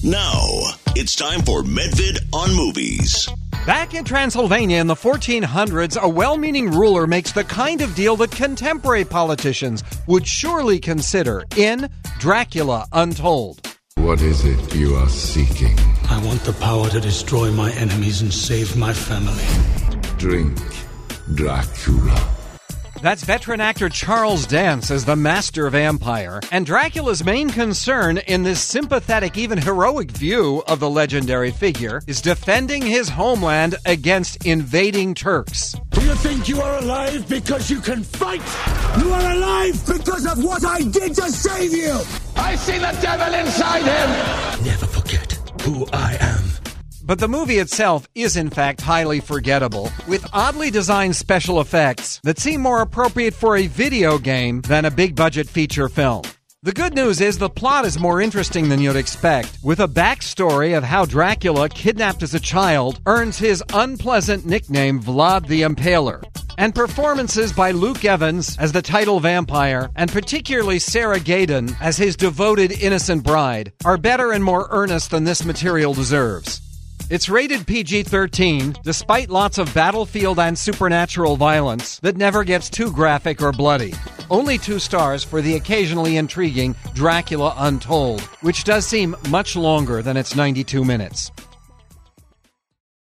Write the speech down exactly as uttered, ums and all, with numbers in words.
Now, it's time for Medvid on Movies. Back in Transylvania in the fourteen hundreds, a well-meaning ruler makes the kind of deal that contemporary politicians would surely consider in Dracula Untold. What is it you are seeking? I want the power to destroy my enemies and save my family. Drink, Dracula. That's veteran actor Charles Dance as the master vampire, and Dracula's main concern in this sympathetic, even heroic view of the legendary figure is defending his homeland against invading Turks. Do you think you are alive because you can fight? You are alive because of what I did to save you! I see the devil inside him! Never forget who I am. But the movie itself is in fact highly forgettable, with oddly designed special effects that seem more appropriate for a video game than a big-budget feature film. The good news is the plot is more interesting than you'd expect, with a backstory of how Dracula, kidnapped as a child, earns his unpleasant nickname Vlad the Impaler. And performances by Luke Evans as the title vampire, and particularly Sarah Gadon as his devoted innocent bride, are better and more earnest than this material deserves. It's rated P G thirteen, despite lots of battlefield and supernatural violence that never gets too graphic or bloody. Only two stars for the occasionally intriguing Dracula Untold, which does seem much longer than its ninety-two minutes.